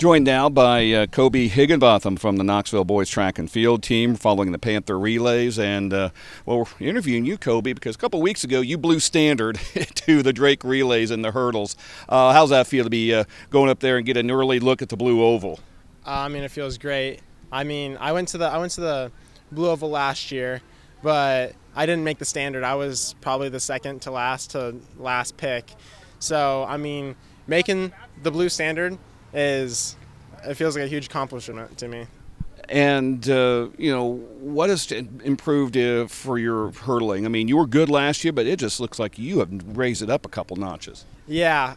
Joined now by Kobe Higginbotham from the Knoxville Boys Track and Field team following the Panther Relays. And, we're interviewing you, Kobe, because a couple of weeks ago you blew standard to the Drake Relays and the hurdles. How's that feel to be going up there and get an early look at the Blue Oval? It feels great. I went to the Blue Oval last year, but I didn't make the standard. I was probably the second to last pick. So, making the blue standard it feels like a huge accomplishment to me. And, what has improved for your hurdling? I mean, you were good last year, but it just looks like you have raised it up a couple notches. Yeah,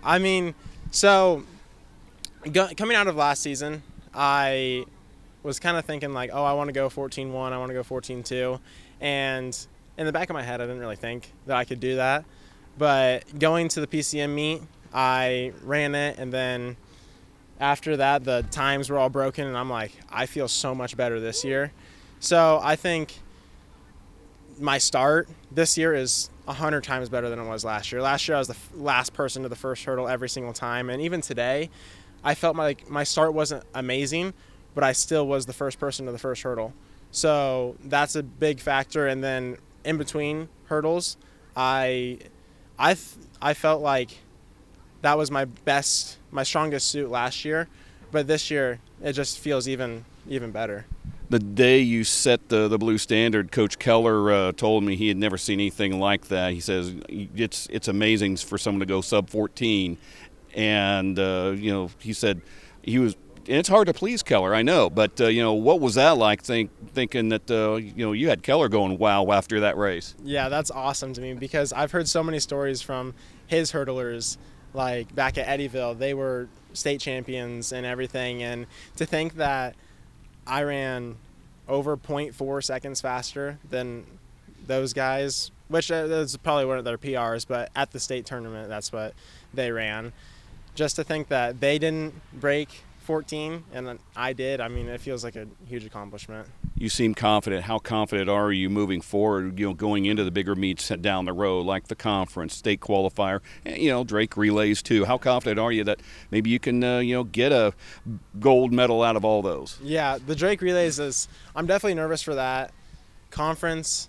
coming out of last season, I was kind of thinking like, I want to go 14-1, I want to go 14-2. And in the back of my head, I didn't really think that I could do that. But going to the PCM meet, I ran it, and then after that, the times were all broken, and I'm like, I feel so much better this year. So I think my start this year is 100 times better than it was last year. Last year, I was the last person to the first hurdle every single time, and even today, I felt like my start wasn't amazing, but I still was the first person to the first hurdle. So that's a big factor. And then in between hurdles, I felt like that was my strongest suit last year, but this year it just feels even better. The day you set the blue standard, Coach Keller told me he had never seen anything like that. He says it's amazing for someone to go sub 14, and he said he was. And it's hard to please Keller, I know, but what was that like? Thinking that you had Keller going wow after that race? Yeah, that's awesome to me because I've heard so many stories from his hurdlers. Like back at Eddyville, they were state champions and everything, and to think that I ran over 0.4 seconds faster than those guys, which is probably one of their PRs, but at the state tournament, that's what they ran. Just to think that they didn't break 14 and I did, it feels like a huge accomplishment. You seem confident. How confident are you moving forward, going into the bigger meets down the road, like the conference, state qualifier, and, Drake Relays too? How confident are you that maybe you can, get a gold medal out of all those? Yeah, the Drake Relays I'm definitely nervous for that. Conference,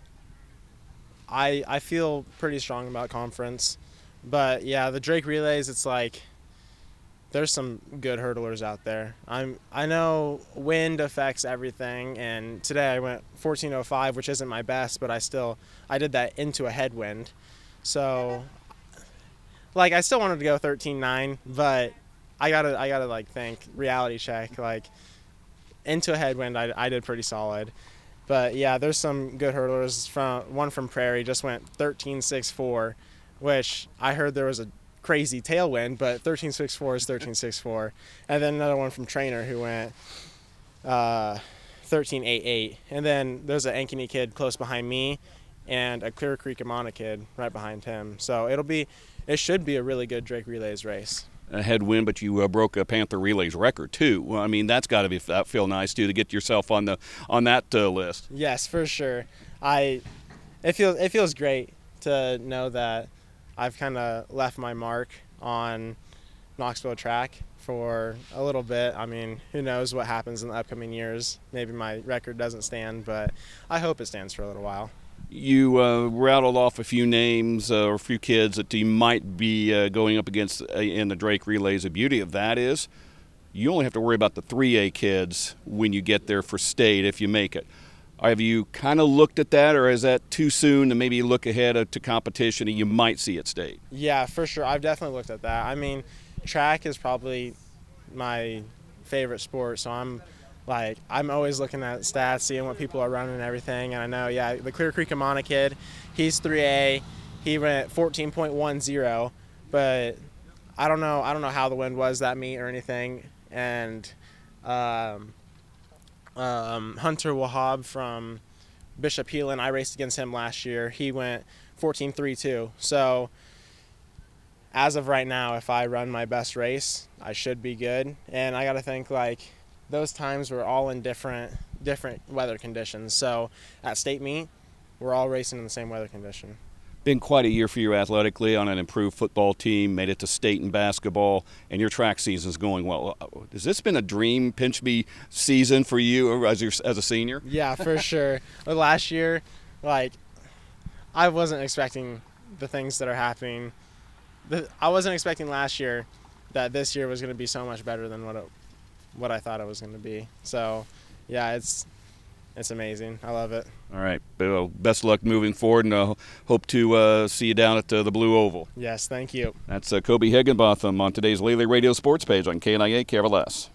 I feel pretty strong about conference. But yeah, the Drake Relays, it's like, there's some good hurdlers out there. I know wind affects everything, and today I went 14:05, which isn't my best, but I did that into a headwind. So, I still wanted to go 13:9, but I gotta think reality check. Into a headwind, I did pretty solid. But yeah, there's some good hurdlers. One from Prairie just went 13:64, which I heard there was a crazy tailwind, but 13.64 is 13.64. And then another one from Trainer who went 13.88. And then there's an Ankeny kid close behind me and a Clear Creek Amana kid right behind him. So it should be a really good Drake Relays race. A headwind, but you broke a Panther Relays record too. Well, that's got to feel nice too to get yourself on that list. Yes, for sure. It feels great to know that I've kind of left my mark on Knoxville track for a little bit. Who knows what happens in the upcoming years. Maybe my record doesn't stand, but I hope it stands for a little while. You rattled off a few names or a few kids that you might be going up against in the Drake Relays. The beauty of that is you only have to worry about the 3A kids when you get there for state if you make it. Have you kind of looked at that, or is that too soon to maybe look ahead to competition and you might see at state? Yeah, for sure. I've definitely looked at that. Track is probably my favorite sport, so I'm always looking at stats, seeing what people are running and everything. And I know, the Clear Creek Amana kid, he's 3A. He went 14.10, but I don't know how the wind was that meet or anything. And Hunter Wahab from Bishop Heelan, I raced against him last year. He went 14.32. So as of right now, if I run my best race, I should be good. And I got to think those times were all in different weather conditions. So at state meet, we're all racing in the same weather condition. Been quite a year for you athletically on an improved football team, made it to state in basketball, and your track season's going well. Has this been a dream pinch me season for you as a senior? Yeah, for sure. But last year, like, I wasn't expecting the things that are happening. I wasn't expecting last year that this year was going to be so much better than what I thought it was going to be. So, yeah, it's amazing. I love it. All right. Well, best of luck moving forward, and hope to see you down at the Blue Oval. Yes, thank you. That's Kobe Higginbotham on today's Lely Radio Sports page on KNIA KRLS.